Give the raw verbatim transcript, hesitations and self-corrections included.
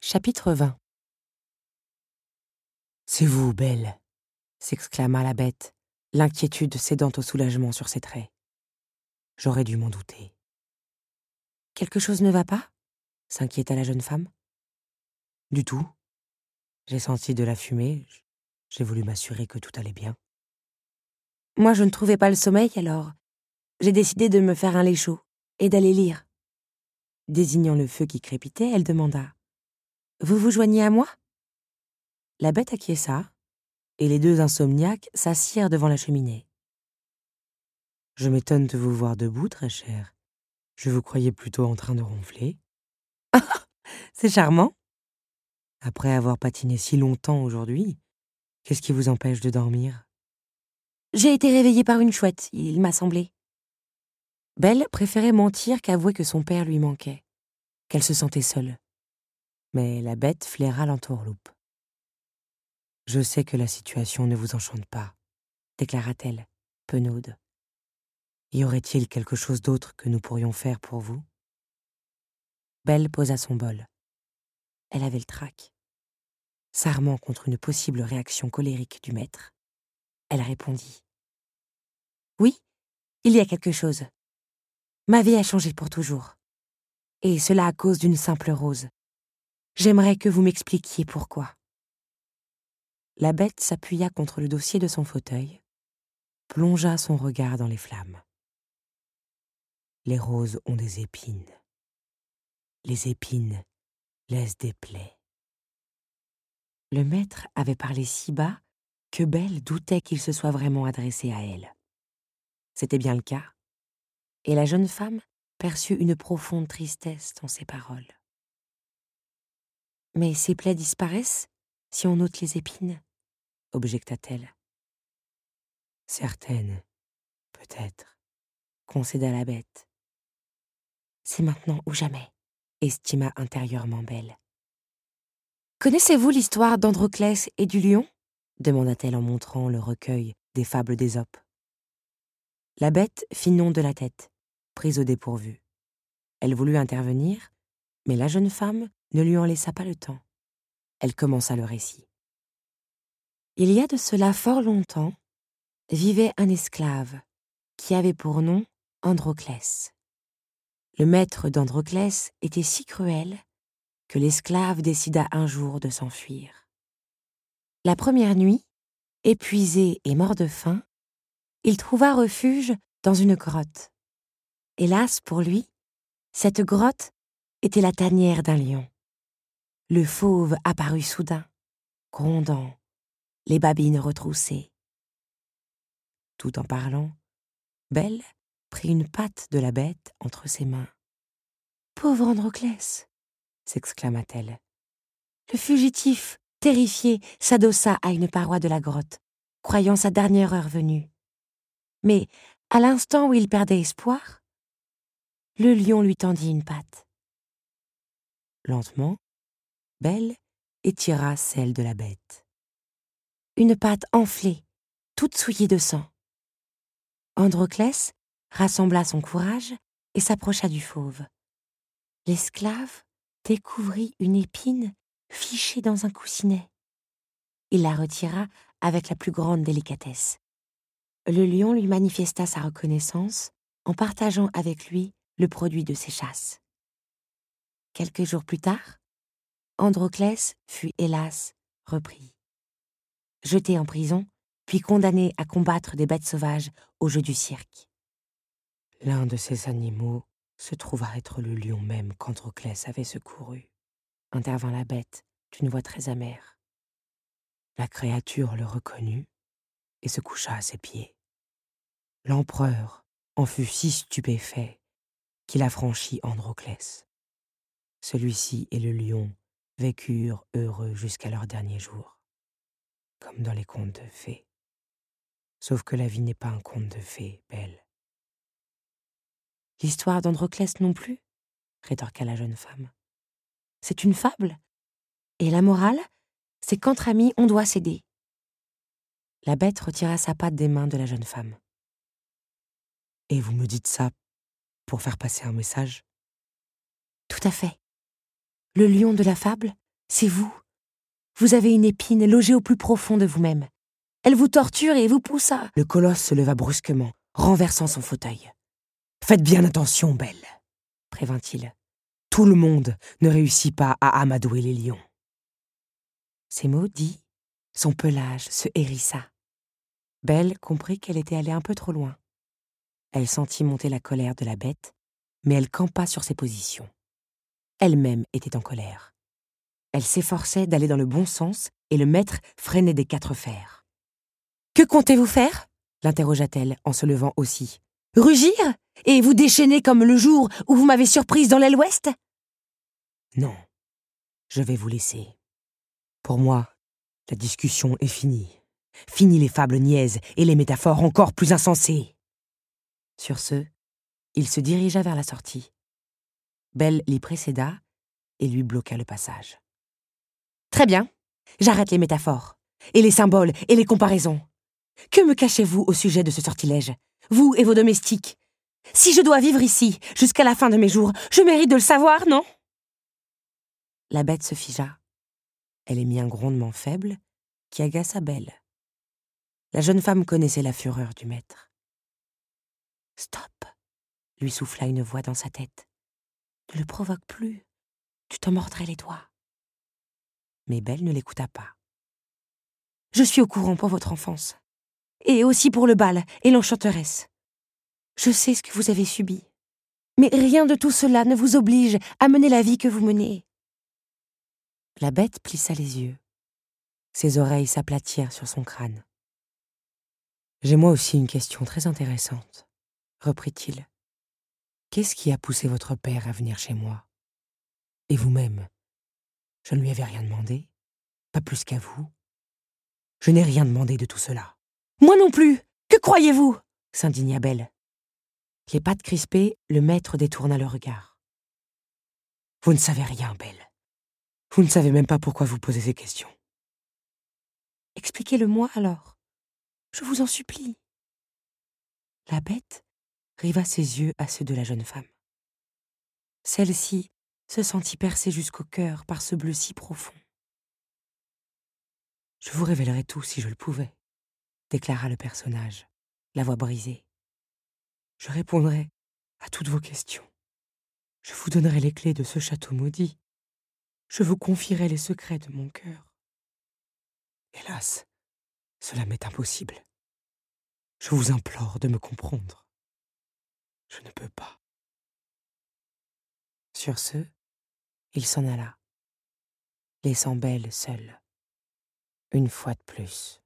Chapitre vingt. « C'est vous, Belle !» s'exclama la bête, l'inquiétude cédant au soulagement sur ses traits. « J'aurais dû m'en douter. »« Quelque chose ne va pas ?» s'inquiéta la jeune femme. « Du tout. J'ai senti de la fumée, j'ai voulu m'assurer que tout allait bien. »« Moi, je ne trouvais pas le sommeil, alors j'ai décidé de me faire un lait chaud et d'aller lire. » Désignant le feu qui crépitait, elle demanda : « Vous vous joignez à moi ?» La bête acquiesça, et les deux insomniaques s'assirent devant la cheminée. « Je m'étonne de vous voir debout, très chère. Je vous croyais plutôt en train de ronfler. »« C'est charmant. Après avoir patiné si longtemps aujourd'hui, qu'est-ce qui vous empêche de dormir ?»« J'ai été réveillée par une chouette, il m'a semblé. » Belle préférait mentir qu'avouer que son père lui manquait, qu'elle se sentait seule. Mais la bête flaira l'entourloupe. « Je sais que la situation ne vous enchante pas, » déclara-t-elle, penaude. « Y aurait-il quelque chose d'autre que nous pourrions faire pour vous ?» Belle posa son bol. Elle avait le trac. S'armant contre une possible réaction colérique du maître, elle répondit : « Oui, il y a quelque chose. Ma vie a changé pour toujours. Et cela à cause d'une simple rose. J'aimerais que vous m'expliquiez pourquoi. » La bête s'appuya contre le dossier de son fauteuil, plongea son regard dans les flammes. « Les roses ont des épines. Les épines laissent des plaies. » Le maître avait parlé si bas que Belle doutait qu'il se soit vraiment adressé à elle. C'était bien le cas, et la jeune femme perçut une profonde tristesse dans ses paroles. « Mais ces plaies disparaissent si on ôte les épines ?» objecta-t-elle. « Certaines, peut-être, » concéda la bête. « C'est maintenant ou jamais, » estima intérieurement Belle. « Connaissez-vous l'histoire d'Androclès et du lion ?» demanda-t-elle en montrant le recueil des fables d'Ésope. La bête fit non de la tête, prise au dépourvu. Elle voulut intervenir, mais la jeune femme ne lui en laissa pas le temps. Elle commença le récit. Il y a de cela fort longtemps, vivait un esclave qui avait pour nom Androclès. Le maître d'Androclès était si cruel que l'esclave décida un jour de s'enfuir. La première nuit, épuisé et mort de faim, il trouva refuge dans une grotte. Hélas pour lui, cette grotte était la tanière d'un lion. Le fauve apparut soudain, grondant, les babines retroussées. Tout en parlant, Belle prit une patte de la bête entre ses mains. « Pauvre Androclès !» s'exclama-t-elle. Le fugitif, terrifié, s'adossa à une paroi de la grotte, croyant sa dernière heure venue. Mais, à l'instant où il perdait espoir, le lion lui tendit une patte. Lentement, Belle étira celle de la bête. Une patte enflée, toute souillée de sang. Androclès rassembla son courage et s'approcha du fauve. L'esclave découvrit une épine fichée dans un coussinet. Il la retira avec la plus grande délicatesse. Le lion lui manifesta sa reconnaissance en partageant avec lui le produit de ses chasses. Quelques jours plus tard, Androclès fut hélas repris. Jeté en prison, puis condamné à combattre des bêtes sauvages au jeu du cirque. L'un de ces animaux se trouva être le lion même qu'Androclès avait secouru, intervint la bête d'une voix très amère. La créature le reconnut et se coucha à ses pieds. L'empereur en fut si stupéfait qu'il affranchit Androclès. Celui-ci et le lion vécurent heureux jusqu'à leur dernier jour, comme dans les contes de fées. Sauf que la vie n'est pas un conte de fées, Belle. L'histoire d'Androclès non plus, rétorqua la jeune femme. C'est une fable, et la morale, c'est qu'entre amis, on doit s'aider. La bête retira sa patte des mains de la jeune femme. Et vous me dites ça pour faire passer un message ? Tout à fait. Le lion de la fable c'est vous. Vous avez une épine logée au plus profond de vous-même. Elle vous torture et vous pousse à... Le colosse se leva brusquement, renversant son fauteuil. « Faites bien attention, Belle, » prévint-il. « Tout le monde ne réussit pas à amadouer les lions. » Ces mots dits, son pelage se hérissa. Belle comprit qu'elle était allée un peu trop loin. Elle sentit monter la colère de la bête, mais elle campa sur ses positions. Elle-même était en colère. Elle s'efforçait d'aller dans le bon sens et le maître freinait des quatre fers. « Que comptez-vous faire » l'interrogea-t-elle en se levant aussi. « Rugir et vous déchaîner comme le jour où vous m'avez surprise dans l'aile ouest ?»« Non, je vais vous laisser. Pour moi, la discussion est finie. Fini les fables niaises et les métaphores encore plus insensées. » Sur ce, il se dirigea vers la sortie. Belle l'y précéda et lui bloqua le passage. « Très bien, j'arrête les métaphores, et les symboles et les comparaisons. Que me cachez-vous au sujet de ce sortilège, vous et vos domestiques? Si je dois vivre ici jusqu'à la fin de mes jours, je mérite de le savoir, non ?» La bête se figea. Elle émit un grondement faible qui agaça Belle. La jeune femme connaissait la fureur du maître. « Stop !» lui souffla une voix dans sa tête. « Ne le provoque plus, tu t'en mordrais les doigts. » Mais Belle ne l'écouta pas. « Je suis au courant pour votre enfance, et aussi pour le bal et l'enchanteresse. Je sais ce que vous avez subi, mais rien de tout cela ne vous oblige à mener la vie que vous menez. » La bête plissa les yeux. Ses oreilles s'aplatirent sur son crâne. « J'ai moi aussi une question très intéressante, » reprit-il. « Qu'est-ce qui a poussé votre père à venir chez moi? Et vous-même, je ne lui avais rien demandé, pas plus qu'à vous. Je n'ai rien demandé de tout cela. »« Moi non plus! Que croyez-vous » s'indigna Belle. Les pattes crispées, le maître détourna le regard. « Vous ne savez rien, Belle. Vous ne savez même pas pourquoi vous posez ces questions. »« Expliquez-le-moi alors. Je vous en supplie. » La bête riva ses yeux à ceux de la jeune femme. Celle-ci se sentit percée jusqu'au cœur par ce bleu si profond. « Je vous révélerais tout si je le pouvais, » déclara le personnage, la voix brisée. « Je répondrais à toutes vos questions. Je vous donnerai les clés de ce château maudit. Je vous confierai les secrets de mon cœur. Hélas, cela m'est impossible. Je vous implore de me comprendre. Je ne peux pas. » Sur ce, il s'en alla, laissant Belle seule, une fois de plus.